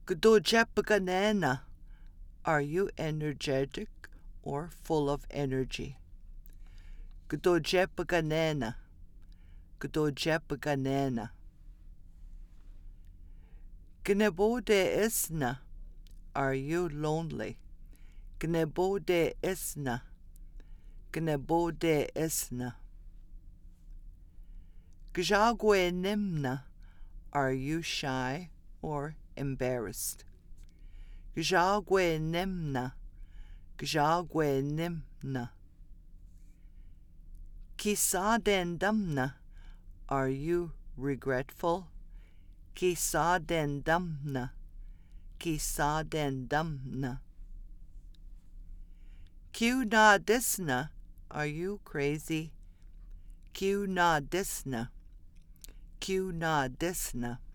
Gdojepaganana. Are you energetic or full of energy? Gdojepaganana. Gdojepaganana. Gnebode isna. Are you lonely? Gnebode isna. Gnebode isna. Gjagwe nimna. Are you shy or embarrassed? Gjagwe nimna. Gjagwe nimna. Kisadendamna. Are you regretful? Kisadendamna. Kisadendamna. Qnadisna. Are you crazy? Qnadisna. Qnadisna.